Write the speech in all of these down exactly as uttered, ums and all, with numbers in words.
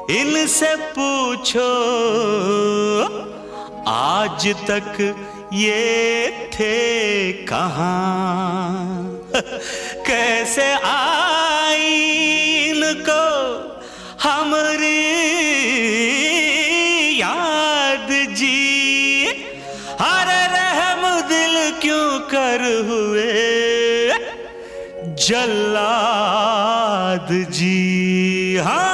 इनसे पूछो आज तक ये थे कहाँ, कैसे आई इनको हमारी याद जी। अरे रहम दिल क्यों कर हुए जल्लाद जी। हाँ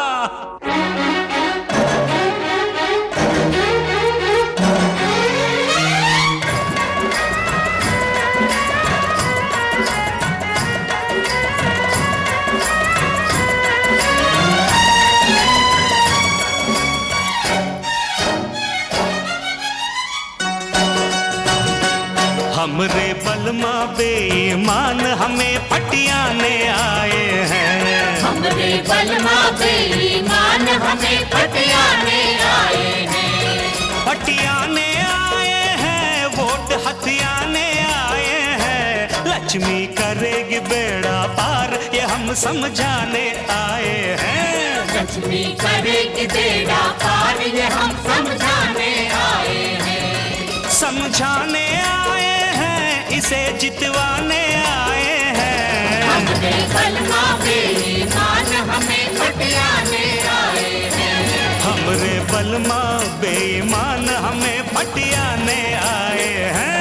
हमरे बलमा बेईमान हमें पटियाने आए हैं। हमरे बलमा बेईमान हमें पटियाने आए हैं। पटियाने आए हैं, वोट हथियाने आए हैं। लक्ष्मी करेगी बेड़ा पार ये हम समझाने आए हैं। लक्ष्मी करेगी बेड़ा पार ये हम समझाने आए हैं। समझाने आए इसे जितवाने आए हैं। हमरे बलमा बेईमान हमें पटियाने आए हैं। हमरे बलमा बेईमान हमें पटियाने आए हैं।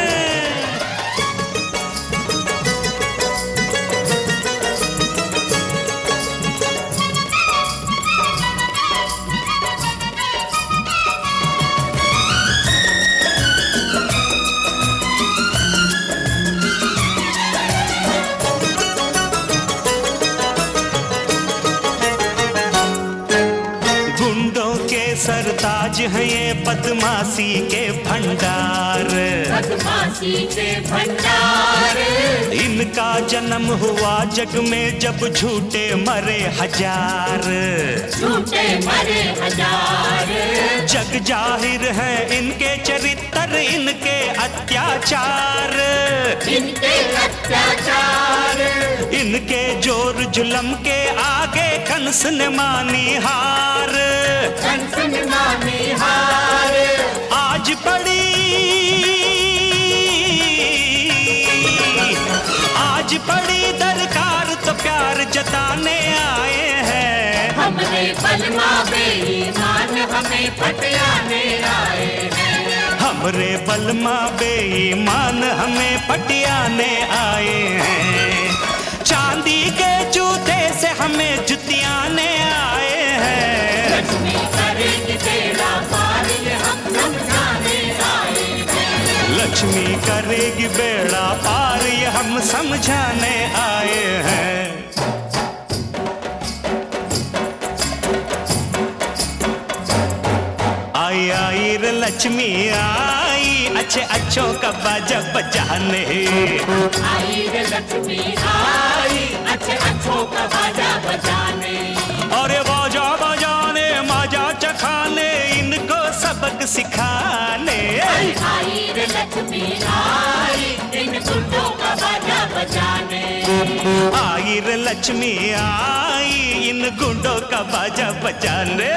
सरताज है ये बदमाशी के भंडार। बदमाशी के भंडार। इनका जन्म हुआ जग में जब झूठे मरे हजार। झूठे मरे हजार। जग जाहिर है इनके चरित्र इनके अत्याचार। इनके अत्याचार। इनके जोर जुलम के आगे कंस ने मानी हार। कंस ने मानी हार। आज पड़ी आज पड़ी दरकार तो प्यार जताने आए हैं। हमरे बलमा बेईमान हमें पटियाने आए हैं। हमरे बलमा बेईमान हमें पटियाने आए हैं। चांदी के जूते से हमें जुतियाने आए हैं। लक्ष्मी करेगी बेड़ा पार ये हम समझाने आए हैं। लक्ष्मी करेगी बेड़ा पार ये हम समझाने आए हैं। आई आई रे लक्ष्मी आई अच्छे अच्छों का बाजा बजाने। आई रे लक्ष्मी आई अच्छे अच्छों का बाजा बजाने। और बाजा बजाने माजा चखाने इनको सबक सिखाने। आई रे लक्ष्मी आई इन गुंडों का बाजा बजाने। आई रे लक्ष्मी आई इन गुंडों का बाजा बजाने।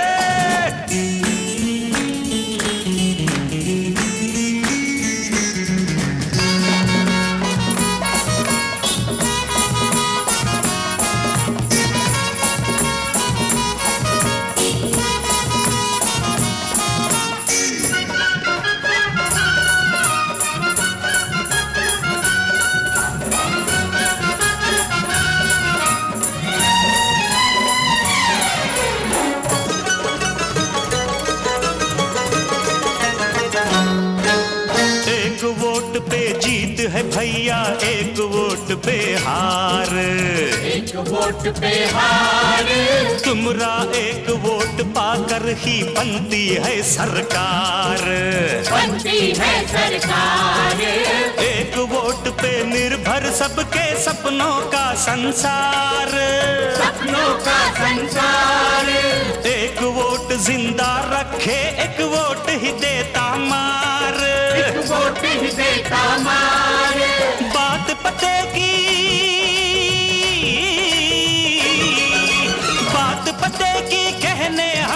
है भैया एक वोट पे हार। एक वोट पे हार। तुमरा एक वोट पाकर ही बनती है सरकार। बनती है सरकार। एक वोट पे निर्भर सबके सपनों का संसार। सपनों का संसार। एक वोट जिंदा रखे एक वोट ही देता मार। एक वोट ही देता मार। बात पते की बात पते की कहने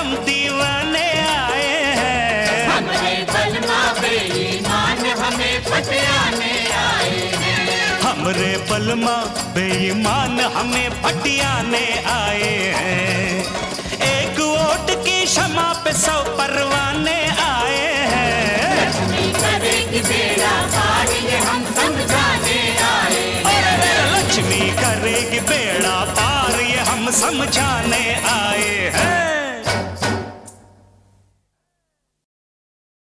बलमा बेईमान हमें भटियाने आए हैं। एक वोट की क्षमा पे सौ परवाने आए हैं। लक्ष्मी करेगी बेड़ा पार ये हम समझाने आए हैं। लक्ष्मी करेगी बेड़ा पार ये हम समझाने आए हैं।